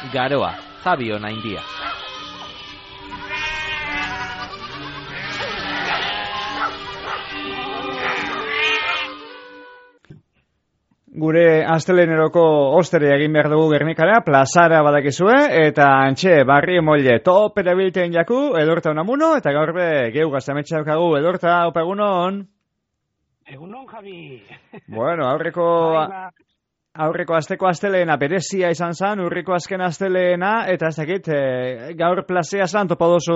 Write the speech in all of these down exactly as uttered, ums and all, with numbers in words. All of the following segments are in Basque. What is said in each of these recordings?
Garoa, Fabio Naindia. Gure asteleneroko ostere egin behar dugu Gernikara, plazara badakizue, eta antxe, barri molle, top erabilten jaku, Edorta Unamuno, eta gaur be, geu gaztametxa daukagu, Edorta, opa egunon? Egunon, Javi. Bueno, aurreko... Aurreko asteko asteleena berezia izan zen, urriko azken asteleena, eta ez dakit, e, gaur plazea zan topa dozu?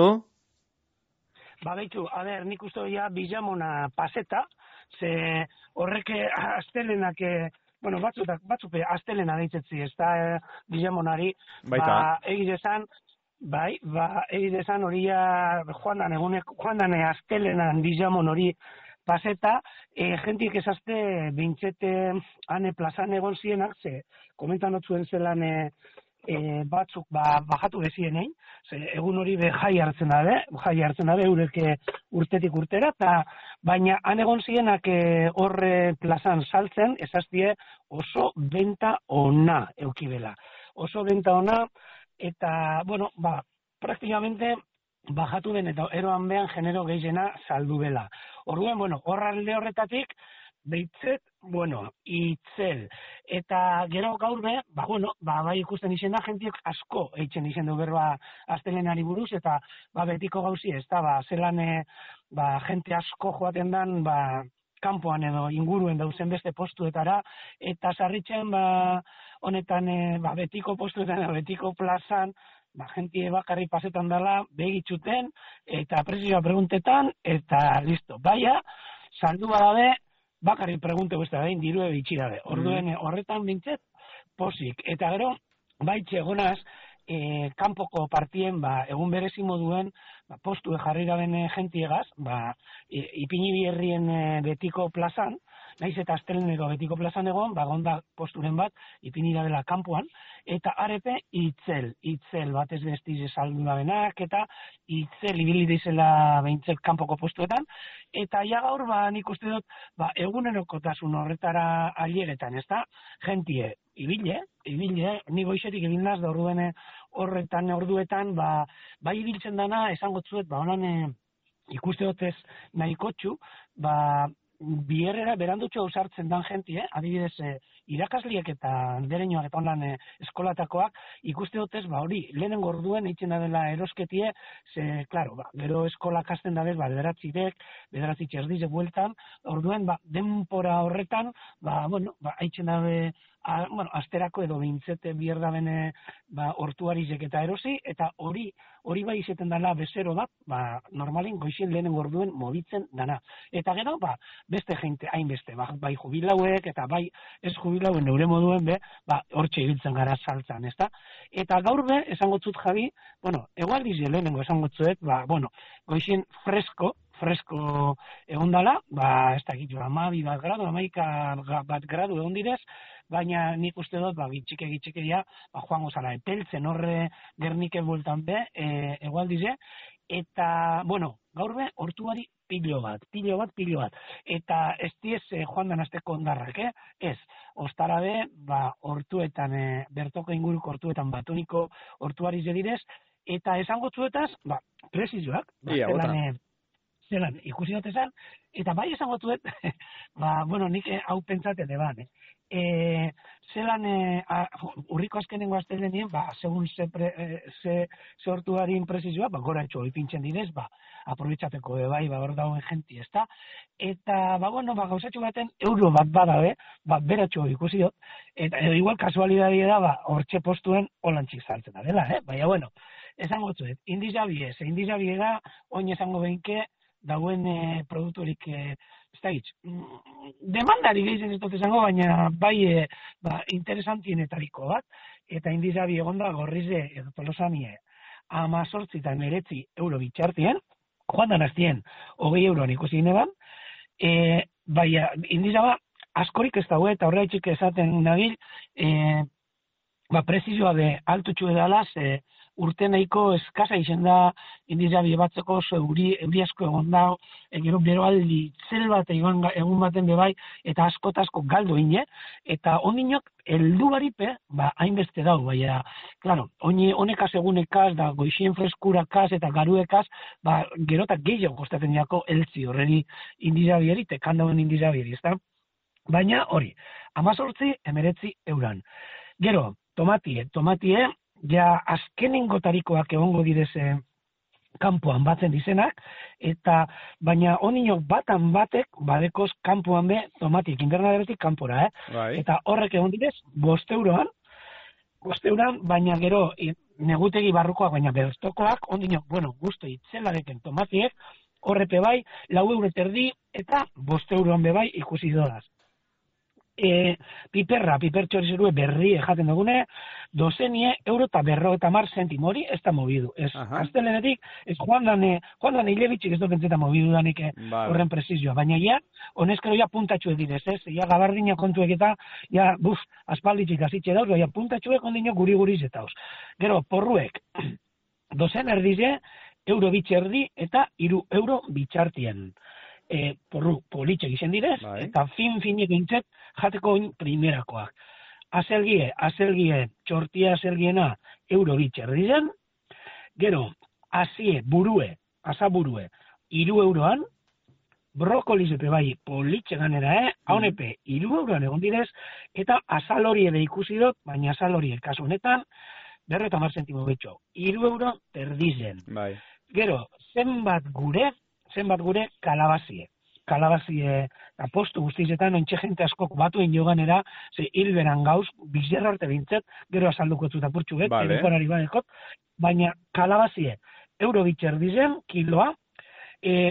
Ba, behitu, a ber, nik uste ja Bizamona paseta, ze horreke astelenak, bueno, batzutak, batzupe astelena deitzetzi, ez da e, Bizamonari, ba, egidezan, bai, ba, egidezan hori joan dan egunek, joan dan astelenan Bizamon hori paseta, e, jentik ezazte bintzete ane plazan egon zienak, ze komentan otzuen zelan e, e, batzuk ba, bajatu bezienei, ze egun hori be jai hartzen dabe, jai hartzen dabe eureke urtetik urtera, eta baina han egon zienak e, horre plazan saltzen, ezaztie oso benta ona eukibela. Oso benta ona, eta, bueno, ba, praktikamente bajatu den eta eroan behan genero gehiena saldu bela. Orduan, bueno, horralde horretatik, behitzet, bueno, itzel. Eta gero gaur be, ba, bueno, ba, bai ikusten izena, jentiek asko eitzen izen du berba astelenari buruz, eta ba, betiko gauzi ez da, ba, zelan, ba, jente asko joaten dan, ba, kanpoan edo inguruen dauzen beste postuetara, eta sarritzen, ba, honetan, ba, betiko postuetan, betiko plazan, ba, jentie bakarri pasetan dela, begitxuten, eta presioa preguntetan, eta listo. Baina, saldu badabe, bakarri pregunte beste dabein, dirue bitxirabe. Orduen, horretan bintzet, posik. Eta gero, baitxe egonaz, e, kanpoko partien, ba, egun berezi moduen, ba, postu jarri gaben jentiegaz, ba, e, ipini bierrien e, betiko plazan, naiz eta astelenero betiko plazan egon, ba, gonda posturen bat, ipini dabela kanpoan, eta arepe itzel, itzel bat ez bestiz saldu dabenak, eta itzel ibili dizela behintzet kanpoko postuetan, eta ja gaur, ba, nik uste dut, ba, egunerokotasun horretara aileretan, ez da, jentie, ibile, ibile, ni goizetik ibildaz, da orduen horretan, orduetan, ba, bai ibiltzen dana, esango zuet, ba, honan ikuste dutez nahikotxu, ba, bierrera berandutxo ausartzen dan jenti, eh? Adibidez, eh, irakasliek eta dereinoak eta honan eh, eskolatakoak ikuste dutez, ba hori, lehenengo orduen eitzen da dela erosketie, ze, klaro, ba, gero eskola kasten dabez, ba, bederatzirek, bederatzi txerdizek bueltan, orduen, ba, denpora horretan, ba, bueno, ba, eitzen dabe, a, bueno, asterako edo bintzete bier dabene, ba, hortuarizek eta erosi, eta hori, hori bai izeten dela bezero bat, ba, normalin goizien lehenengo orduen mobitzen dana. Eta gero, ba, beste jente, hainbeste, ba, bai jubilauek, eta bai ez jubilauen neure moduen, be, ba, hortxe ibiltzen gara saltzan, ezta? Eta gaur be, esango zut Javi, bueno, egual dizi lehenengo esango zuet, ba, bueno, goizien fresko, fresko egon dala, ba, ez da gitu, amabi bat gradu, amaika bat gradu egon direz, baina nik uste dut, ba, gitxike gitxikeria, ba, joango zara, epeltzen horre Gernike bueltan be, e, egualdize, eta, bueno, gaur be, hortuari pilo bat, pilo bat, pilo bat, eta ez diez e, joan dan azteko ondarrak, eh? Ez, ostara be, ba, hortuetan, e, bertoko inguruko hortuetan batuniko hortuari zedirez, eta esango zuetaz, ba, presizioak, ba, Ia, zelan, e, zelan, ikusi dut esan, eta bai esango zuet, ba, bueno, nik e, hau pentsaten eban, eh? E, zelan e, a, urriko azkenengo astelenien, ba, segun ze, pre, e, ze, ze hortuari impresizioa, ba, gora etxo ipintzen direz, ba, aprobetxateko de bai, ba, hor dauen jenti, ez da? Eta, ba, bueno, ba, gauzatxo baten euro bat badabe, ba, beratxo ikusi dut, eta edo igual kasualidadi da, ba, hortxe postuen holantxik saltzen da dela, eh? Baina, bueno, esango zuet, indizabie, ze indizabie da, oin esango behinke, dauen e, produkturik, e, ez da hitz, demandari gehizen ez dut esango, baina bai e, ba, interesantienetariko bat, eta indizabi egonda gorrize edo tolosanie amazortzi eta neretzi euro bitxartien, joan dan aztien, hogei euroan ikusi gineban, e, bai indizaba askorik ez daue, eta horreitxik esaten nabil, e, ba, prezizioa be altutxu edala, ze urte nahiko eskasa izen da indizabi batzeko, oso euri, euri asko egon da, e, gero bero aldi zel bat egon, egun baten bebai, eta asko eta asko galdo ine, eta ondinok heldu baripe, ba, hainbeste dau, baina, klaro, honekaz egunekaz, da goixien freskurakaz eta garuekaz, ba, gerotak gehiago kostaten jako eltzi horreri indizabieri, tekandauen indizabieri, ezta? Baina hori, amazortzi, emeretzi euran. Gero, tomatie, tomatie, ja azkenengo tarikoak egongo direze kanpoan batzen dizenak, eta baina oninok batan batek badekoz kanpoan be tomatik, invernaderetik kanpora, eh? Bai. Eta horrek egon direz, bost euroan, bost euran, baina gero negutegi barrukoak, baina bertokoak, ondinok, bueno, guztu itzelareken tomatiek, horrepe bai, lau euro terdi, eta bost euroan be bai ikusi dodaz. E, piperra, piper txorizerue berri ejaten dugune, dozenie euro eta berro eta mar sentimori ez da mobidu. Ez, aztelenetik, ez joan dane, joan dane hilebitxik ez dokentzeta mobidu danik horren prezizioa. Baina ja, honezkero ja puntatxue direz, ez? Ja gabardina kontuek eta, ja, buf, aspalditxik azitxe dauz, ja puntatxuek ondino guri-guri zetauz. Gero, porruek, dozen erdize, euro bitxerdi eta iru euro bitxartien. E, porru politxek izen direz, bai. Eta fin-finek intzet jateko oin primerakoak. Azelgie, azelgie, txortia azelgiena euro bitxerdizen, gero, azie, burue, asaburue, iru euroan, brokolizepe bai politxe ganera, eh? Haunepe, iru euroan egon direz, eta asalorie de ikusi dut, baina asalorie kasu honetan, berro eta mar sentimo betxo, iru euro terdizen. Bai. Gero, zenbat gure, zenbat gure kalabazie. Kalabazie, apostu guztizetan, ontxe jente asko batuen joganera, ze hilberan gauz, bizerra arte bintzet, gero azalduko zuta purtsuget, vale. Badekot, baina kalabazie, euro bitxer dizen, kiloa, e,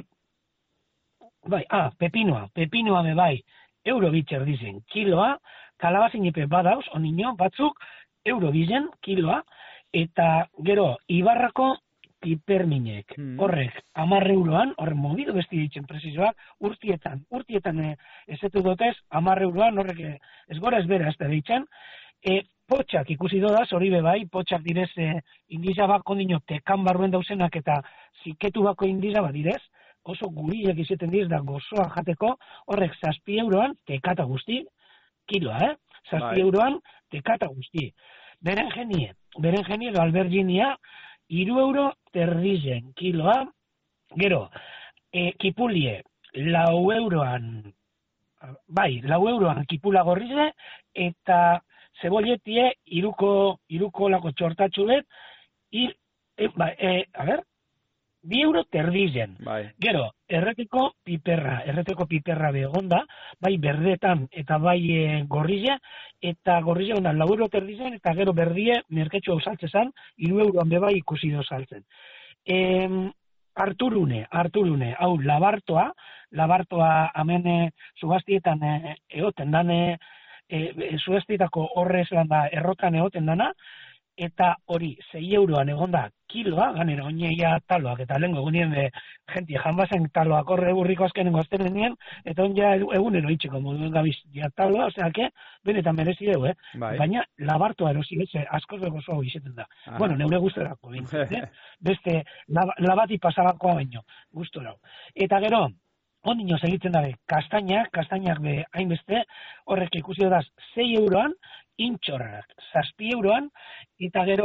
bai, ah, pepinoa, pepinoa me bai, euro bitxer dizen, kiloa, kalabazin epe badauz, onino, batzuk, euro dizen, kiloa, eta gero, Ibarrako, piperminek, hmm. horrek, amar euroan, horrek mobidu besti ditzen prezizioak, urtietan, urtietan e, ezetu dotez, amar euroan, horrek ez gora ez bera ez da ditzen, e, potxak ikusi dodaz, hori bebai, potxak direz, e, indiza bako nino tekan barruen dauzenak eta ziketu bako indiza bat direz, oso guriak izeten direz da gozoa jateko, horrek zazpi euroan, tekata guzti, kiloa, eh? Zazpi bai. Euroan, tekata guzti. Berengenie, berengenie, alberginia, iru euro terdizen kiloa, gero, e, kipulie, lau euroan, bai, lau euroan kipula gorrize, eta zebolletie, iruko, iruko lako txortatxulet, ir, e, ba, e, a ber, bi euro terdizen. Bai. Gero, erreteko piperra, erreteko piperra begonda, bai berdetan eta bai e, gorrize, eta gorrize ondan lau euro terdizen, eta gero berdie merketxo hau saltzezan, iru euroan bebai ikusi do saltzen. E, Arturune, Arturune, hau labartoa, labartoa amene zugaztietan e, eoten dane, e, e, zugaztietako horrez landa errotan eoten dana, eta hori sei euroan egonda kiloa, ganera oineia taloak, eta lehenko egunien be, jentie janbazen taloak horre burriko azkenengo azteren nien, eta on ja egunero itxeko moduen gabiz ja taloa, osea, que, benetan merezi dugu, eh? Bai. Baina labartoa erosi, ez, askoz bego zoa izeten da. Aha. Bueno, neure gustorako, bintzat, eh? Beste, lab, labati pasarakoa baino, gustorau. Eta gero, ondino segitzen dabe, kastainak, kastainak be hainbeste, horrek ikusi dudaz, sei euroan, intxorrak, zazpi euroan, eta gero,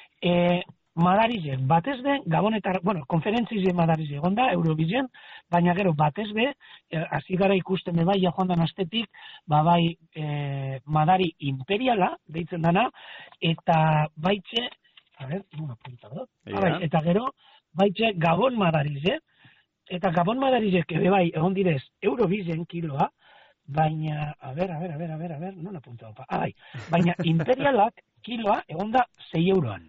e, madarize, batez be, gabonetar, bueno, konferentzize madarize egonda, Eurovision, baina gero, batez be, e, hasi gara ikusten bai, ja joan dan astetik, ba bai, e, madari imperiala, deitzen dana, eta baitxe, a ver, una punta, no? Yeah. Bai, eta gero, baitxe, gabon madarize, eta gabon madarizek, ebe bai, egon direz, Eurovision kiloa, baina, a ber, a ber, a ber, a ber, a ber, non apunta opa, ah, bai, baina imperialak kiloa egonda sei euroan.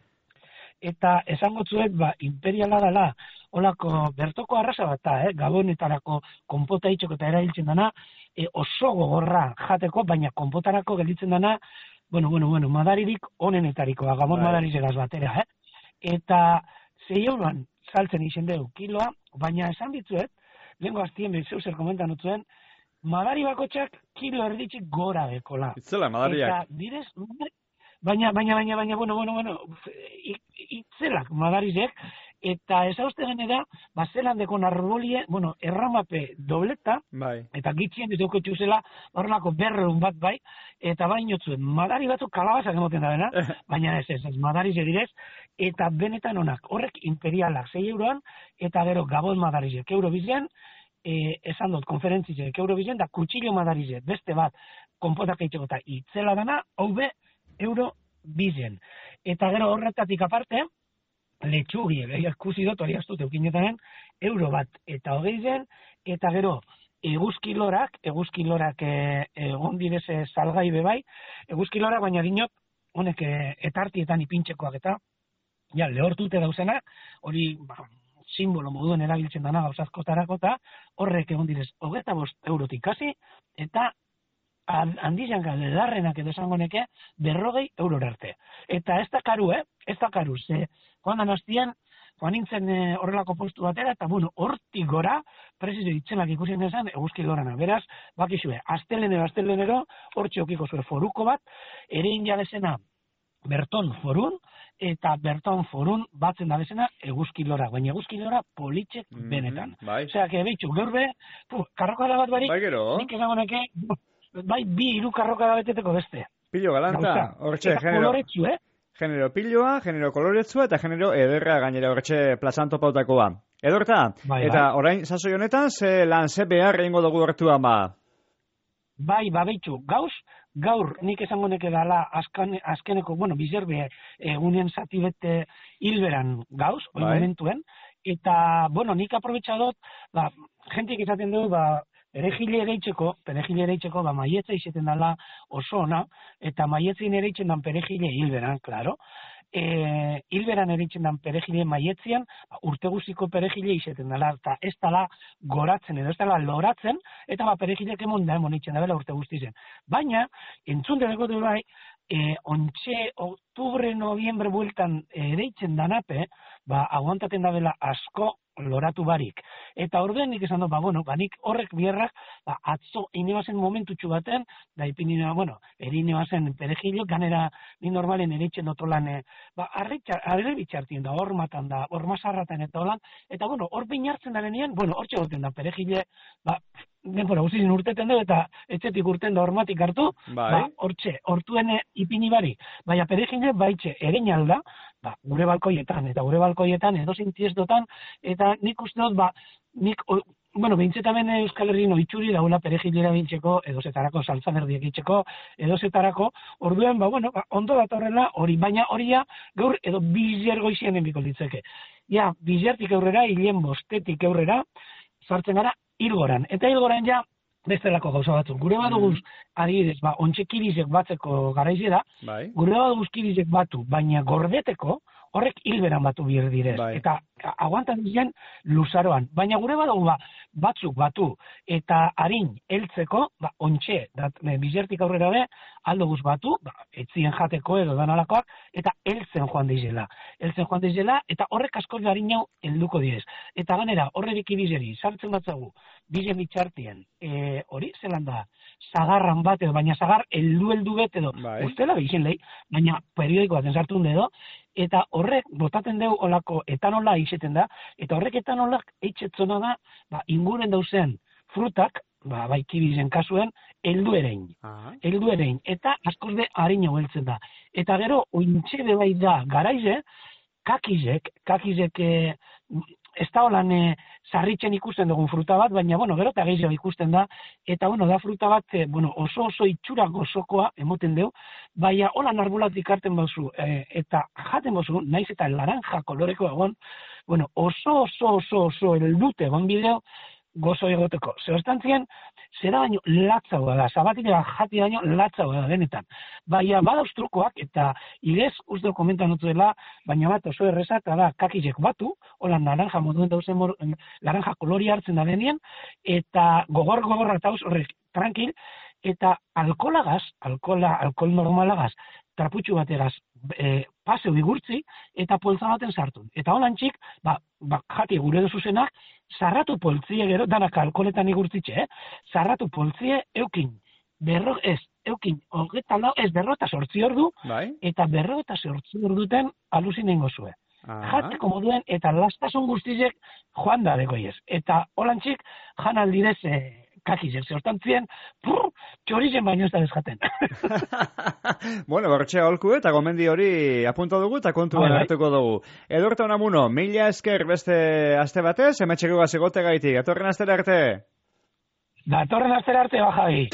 Eta esango zuet, ba, imperiala dela, holako bertoko arrasa bat da, eh? Gabonetarako konpota itxoko eta erabiltzen dana, e, oso gogorra jateko, baina konpotarako gelditzen dana, bueno, bueno, bueno, madaririk onenetarikoa, gabon bai. Madarizegaz batera, eh? Eta sei euroan saltzen izen dugu kiloa, baina esan bitzuet, lehenko aztien behar zer komentan utzuen, madari bakotxak kilo erditxik gora dekola. Itzela, madariak. Eta direz, baina, baina, baina, baina, bueno, bueno, bueno, itzelak madarizek, eta ezauste genera, ba, zelandeko narbolie, bueno, erramape dobleta, bai. eta gitxien dituko txuzela, horrelako berreun bat bai, eta bainotzuen, madari batzuk kalabazak emoten da bena, baina ez ez, ez madarize direz, eta benetan onak, horrek imperialak sei euroan, eta gero gabon madarizek euro bizen, e, esan dut, konferentzizek euro bizen, da kutsillo madarizek, beste bat, konpotak eitzeko eta itzela dana, hau be, euro bizen. Eta gero horretatik aparte, letxugi, ikusi dut, hori astut eukinetaren, euro bat eta hogei zen, eta gero, eguzkilorak, eguzkilorak egon direz salgai bebai, eguzkilorak baina dinot, honek etartietan ipintxekoak eta, ja, lehortute dauzenak, hori, ba, simbolo moduen erabiltzen dana gauzazkotarako eta horrek egon direz hogeita bost eurotik hasi eta handizanka ledarrenak edo esango neke berrogei eurora arte. Eta ez da karu, eh? Ez da karu, ze joan dan hastian, joan nintzen e, horrelako postu batera, eta bueno, hortik gora, presizo itzelak ikusien dezan, eguzki lorana. Beraz, bakizue, astelenero, astelenero, hor txokiko zuen foruko bat, ere injabezena Berton forun, eta Berton forun batzen da bezena eguzkilora, baina eguzkilora politxek benetan. Mm, bai. Osea, que behitxu, gaur be, karrokada bat barik, bai gero. nik esango neke, bai bi hiru karrokada beteteko beste. Pilo galanta, hortxe, eta genero, koloretsu, eh? genero piloa, genero koloretsua eta genero ederra gainera hortxe plazan topautakoa. Edorta, bai, eta bai. orain sasoi honetan, ze lan ze behar egingo dugu hartua ba? Bai, ba, behitxu, gauz, gaur nik esango neke dala azken, azkeneko, bueno, bizerbe egunien zati bete hilberan gauz, oi bai. Momentuen, eta, bueno, nik aprobetxadot, ba, jentik izaten du, ba, perejile ereitzeko, perejile ereitzeko, ba, maietza izeten dala oso ona, eta maietzin ereitzen dan perejile hilberan, klaro, e, hilberan ereitzen dan perejile maietzian, ba, urte guztiko perejile izeten dala, eta ez dala goratzen, edo ez dala loratzen, eta ba, perejilek emon da, emon itxen da bela urte guztizen. Baina, entzun dut du bai, e, ontxe, oktubre, noviembre bueltan ereitzen danape, ba, aguantaten da bela asko loratu barik. Eta orduen nik esan dut, ba, bueno, ba, nik horrek bierrak, ba, atzo inebazen momentutxu baten, da ipini, bueno, eri inebazen perejilo, ganera ni normalen ereitzen otolan, e, ba, arre bitxartien da, hor matan da, hor masarratan eta holan, eta, bueno, hor binartzen da denean, bueno, hor txegoten da, perejile, ba, denbora guztizin urteten du, eta etxetik urten da hormatik hartu, bai. ba, hortxe, hortuen ipini bari, baina perejile baitxe eren alda, ba, gure balkoietan, eta gure balkoietan edo zintiesdotan, eta nik uste dut, ba, nik, o, bueno, behintzetamen Euskal Herrien oitxuri daula perejilera bintzeko, edo zetarako saltza berdiek itxeko, edo zetarako, orduan, ba, bueno, ba, ondo bat horrela, hori, baina horia gaur edo bizer goizien enbiko litzeke. Ja, bizertik aurrera, hilen bostetik aurrera, sartzen gara hilgoran. Eta hilgoran ja, bestelako gauza batzuk. Gure baduguz, adibidez, ba, ontxe kirizek batzeko garaizera, Bai. gure baduguz kirizek batu, baina gordeteko, horrek hilberan batu bir direz. Bai. Eta aguantan dizen luzaroan. Baina gure badugu ba, batzuk batu, eta harin heltzeko, ba, ontxe, dat, e, bizertik aurrera be, aldoguz batu, ba, etzien jateko edo danalakoak, eta heltzen joan deizela. Heltzen joan deizela, eta horrek asko harin jau helduko direz. Eta ganera, horrerik ibizeri, sartzen batzagu, bizen bitxartien, e, hori zelan da, zagarran bat edo, baina zagar heldu-heldu bet edo, Bai. ustela behizen lehi, baina periodiko baten sartu edo, eta horrek botaten deu olako etanola izeten da, eta horrek etanolak eitzetzona da, ba, inguren dauzen frutak, ba, bai kibizen kasuen, heldu erein. Aha. Heldu erein, eta askoz de harina heltzen da. Eta gero, ointxe de bai da garaize, kakizek, kakizek e, ez da holan e, sarritzen ikusten dugun fruta bat, baina, bueno, gero eta gehiago ikusten da, eta, bueno, da fruta bat, e, bueno, oso oso itxura gozokoa emoten deu, baina holan arbulatik hartzen bauzu, e, eta jaten bauzu, naiz eta laranja koloreko egon, bueno, oso oso oso oso eldute egon bideo, gozo egoteko. Zehoztantzien, zera baino latzaua da, sabatila jati baino latzaua da benetan. Baina badauz trukoak, eta igez uste komentan dut dela, baina bat oso erreza, eta da kakizek batu, hola naranja moduen dauzen, mor, naranja kolori hartzen da denien, eta gogor gogorra eta horrek tranquil, eta alkolagaz, alkola, alkol normalagaz, traputxu bategaz, e, paseu igurtzi, eta poltza baten sartu. Eta holan txik, ba, ba, jati gure dozuzenak, zarratu poltzie gero, danak alkoletan igurtzitxe, eh? Zarratu poltzie eukin, berro, ez, eukin, hogeta lau, ez berrota sortzi ordu, bai. eta berrota sortzi orduten aluzinengo zue. Jateko moduen, eta lastasun guztizek joan da dekoiez. Eta holantzik, jan aldidez e, kakizek, zehortantzien, txorizen baino ez da desjaten. Bueno, bortxe holku eta gomendi hori apunto dugu eta kontuan bai, hartuko dugu. Edurta Unamuno, mila esker beste aste batez, emetxeko gazegote gaitik. Atorren astera arte? Datorren astera arte, Bajabi.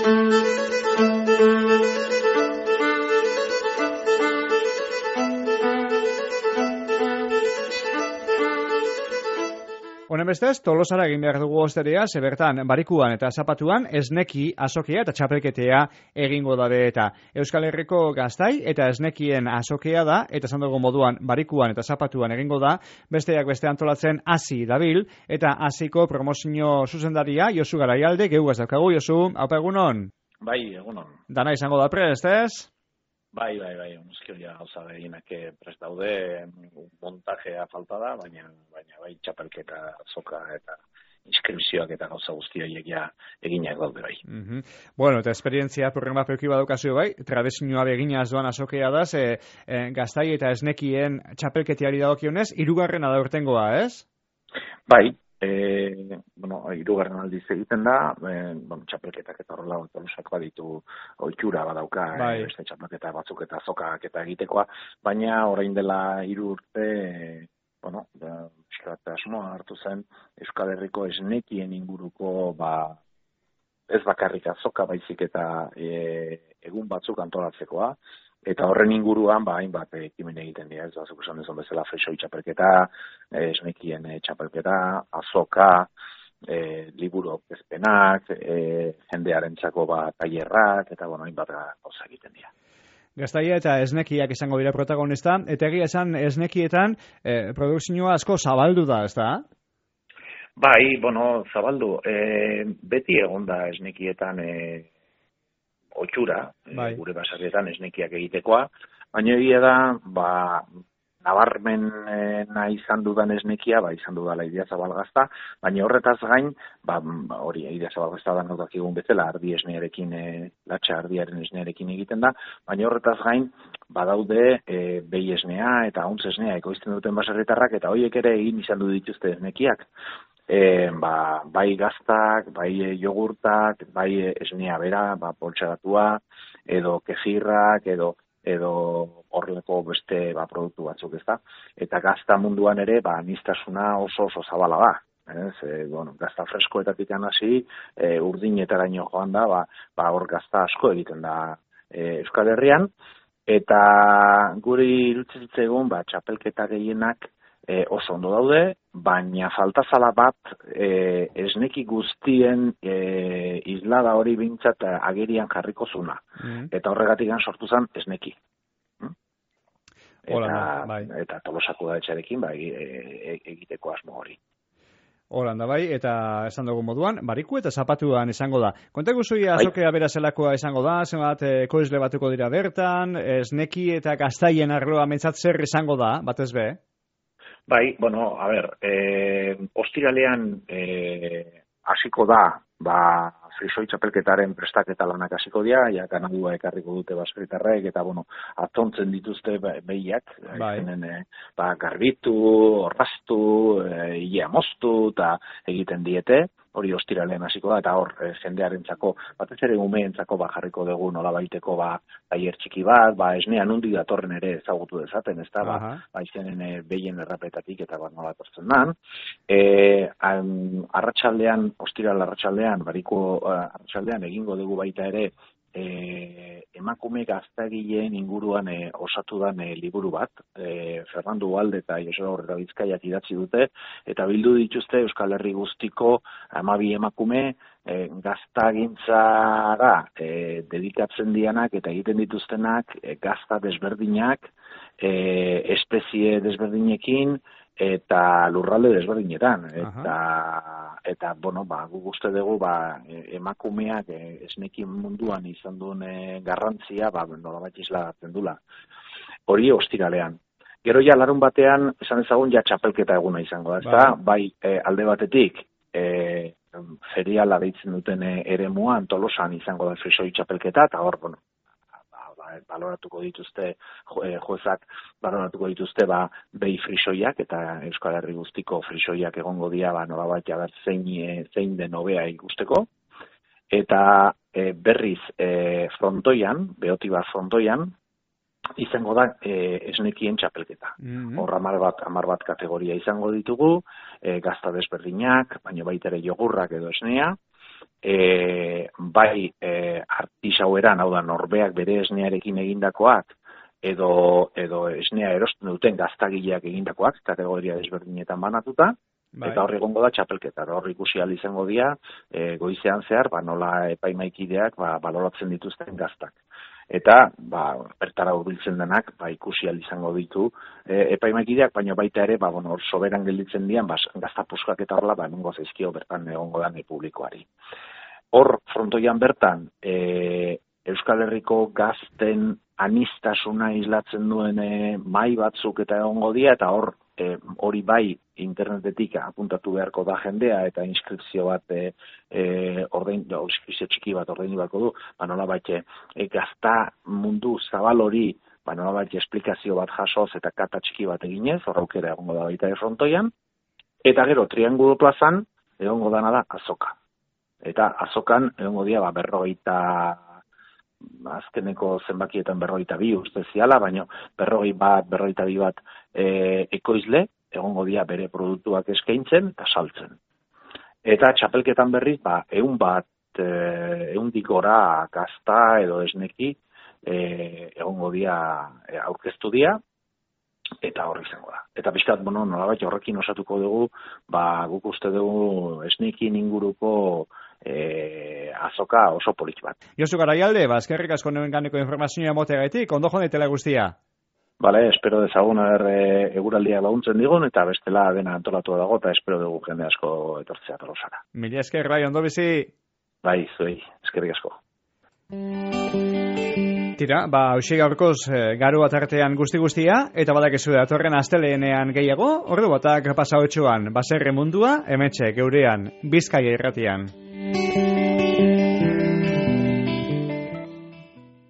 Honen bestez, Tolosara egin behar dugu osterea, zebertan barikuan eta zapatuan esneki, azokia eta txapelketea egingo dabe eta Euskal Herriko gaztai eta esnekien azokea da, eta esan dugu moduan barikuan eta zapatuan egingo da, besteak beste antolatzen hasi dabil, eta hasiko promozio zuzendaria Josu Garaialde, geugaz daukagu, Josu, haupa egunon? Bai, egunon. Dana izango da prest, ez? Bai, bai, bai, onuzkioia gauza beginak prest daude, montajea falta da, baina, baina bai txapelketa, zoka eta inskripzioak eta gauza guztioiek ja eginak daude bai. Mm-hmm. Bueno, eta esperientzia programa peuki badaukazio bai, tradizioa beginaz doan azokea da, ze eh, gaztai eta esnekien txapelketiari dagokionez, hirugarrena da urtengoa, ez? Bai, E, bueno, hirugarren aldiz egiten da, e, bueno, txapelketak eta horrela Tolosakoa ditu ohitura badauka, bai. E, beste txapelketa batzuk eta zokak eta egitekoa, baina orain dela hiru urte, e, bueno, da, asmoa hartu zen Euskal Herriko esnekien inguruko, ba, ez bakarrik azoka baizik eta e, egun batzuk antolatzekoa, eta horren inguruan, ba, hainbat ekimen egiten dira, ez bazuk esan dezon bezala fresoi txapelketa, esnekien txapelketa, azoka, e, liburu aurkezpenak, e, jendearentzako ba, tailerrak, eta bueno, hainbat gauza egiten dira. Gaztaia eta esnekiak izango dira protagonista, eta egia esan esnekietan e, produkzioa asko zabaldu da, ez da? Bai, bueno, zabaldu, e, beti egon da esnekietan e, otxura, bai. E, gure basarietan esnekiak egitekoa, baina egia da, ba, nabarmena izan dudan esnekia, ba, izan dudala Idiazabal gazta, baina horretaz gain, ba, hori, Idiazabal gazta da notak egun bezala, ardi esnearekin, e, latxa ardiaren esnearekin egiten da, baina horretaz gain, badaude e, behi esnea eta hauntz esnea ekoizten duten basarritarrak, eta horiek ere egin izan du dituzte esnekiak. E, ba, bai gaztak, bai jogurtak, bai esnea bera, ba, poltsagatua, edo kefirrak, edo edo horreleko beste ba, produktu batzuk, ez da. Eta gazta munduan ere, ba, aniztasuna oso oso zabala da. Ez, e, bueno, gazta freskoetatik hasi, e, urdinetaraino joan da, ba, ba, hor gazta asko egiten da e, Euskal Herrian, eta guri irutzen egun, ba, txapelketa gehienak, E, oso ondo daude, baina faltazala bat e, esneki guztien e, islada hori bintzat agerian jarriko zuna. Mm. Eta horregatik sortu zen esneki. Mm? Eta, Hola, bai. eta Tolosako da etxarekin ba, e, e, egiteko asmo hori. Holanda bai, eta esan dugu moduan, bariku eta zapatuan izango da. Kontak guzuia azokea bera zelakoa izango da, zenbat ekoizle batuko dira bertan, esneki eta gaztaien arloa mentzat zer izango da, batez be? Bai, bueno, a ber, eh, ostiralean eh, hasiko da, ba, frisoi txapelketaren prestaketa lanak hasiko dira, ja ganadua ekarriko dute basaritarrek, eta, bueno, atontzen dituzte behiak, bai. Zenen, eh, ba, garbitu, orraztu, eh, ilea moztu, eta egiten diete, hori ostiralean hasiko da, eta hor, eh, jendearentzako, batez ere umeentzako ba, jarriko dugu nolabaiteko ba, tailer txiki bat, ba, esnea nundi datorren ere ezagutu dezaten, ez da, ba, ba izenen e, behien errapetatik eta bat nola etortzen dan. E, arratsaldean, ostiral arratsaldean, bariko uh, arratsaldean egingo dugu baita ere, e, emakume gaztagileen inguruan e, osatu dan e, liburu bat, e, Fernando Ugalde eta Joseba Horreta Bizkaiak idatzi dute, eta bildu dituzte Euskal Herri guztiko hamabi emakume e, gaztagintzara e, dedikatzen dianak eta egiten dituztenak e, gazta desberdinak, e, espezie desberdinekin, eta lurralde desberdinetan, eta, eta bueno, ba, guk uste dugu, ba, emakumeak esnekin munduan izan duen garrantzia, ba, nolabait isladatzen dula. Hori ostiralean. Gero ja larun batean, esan ezagun, ja txapelketa eguna izango da, ezta? Bai, e, alde batetik, e, feriala deitzen duten eremuan Tolosan izango da frisoi txapelketa, eta hor, bueno, baloratuko dituzte, juezak baloratuko dituzte, ba, behi frisoiak, eta Euskal Herri guztiko frisoiak egongo dira, ba, nolabait jaber zein, zein den hobea ikusteko, eta e, berriz e, frontoian, beotiba frontoian, izango da e, esnekien txapelketa. Mm-hmm. Hor amar bat, amar bat kategoria izango ditugu, e, gazta desberdinak, baina baita ere jogurrak edo esnea, E, bai e, artisaueran, hau da, norbeak bere esnearekin egindakoak, edo, edo esnea erosten duten gaztagileak egindakoak, kategoria desberdinetan banatuta, bai. Eta hor egongo da txapelketa, hor ikusi ahal izango dira, e, goizean zehar, ba, nola epaimaikideak ba, baloratzen dituzten gaztak. Eta, ba, bertara hurbiltzen denak, ba, ikusi ahal izango ditu e, epaimaikideak, baina baita ere, ba, bueno, hor soberan gelditzen dian, ba, gaztapuskak eta horla, ba, emango zaizkio bertan egongo da publikoari. Hor, frontoian bertan, e, Euskal Herriko gazten anistasuna islatzen duen e, mai batzuk eta egongo dira, eta hor, e, hori bai internetetik apuntatu beharko da jendea, eta inskripzio bat e, e, ordein, inskripzio txiki bat ordein beharko du, ba nola baitxe, e, gazta mundu zabal hori, ba nola baitxe esplikazio bat jasoz eta kata txiki bat eginez, hor aukera egongo da baita frontoian, eta gero Triangulo plazan egongo dana da azoka. Eta azokan egongo dira ba, berrogeita, azkeneko zenbakietan berrogeita bi usteziala, baina berrogei bat, berrogeita bi bat e, ekoizle, egongo dira bere produktuak eskaintzen eta saltzen. Eta txapelketan berriz, ba, eun bat, e, eundik gora gazta edo esneki e, egongo dira e, aurkeztu dira, eta horri izango da. Eta pixkat, bueno, nolabait horrekin osatuko dugu, ba, guk uste dugu esnekin inguruko e, azoka oso polit bat. Josu Garaialde, ba, eskerrik asko neuen ganeko informazioa moteagaitik, ondo joan guztia. Bale, espero dezagun er, e, eguraldia laguntzen digun, eta bestela dena antolatu dago, eta espero dugu jende asko etortzea Tolosara. Mila esker, bai, ondo bizi? Bai, zuei, eskerrik asko. Tira, ba, hausi gaurkoz garu bat artean guzti-guztia, eta badakizu datorren asteleenean gehiago, ordu batak pasa otxuan, baserri mundua, emetxe, geurean, Bizkaia irratian.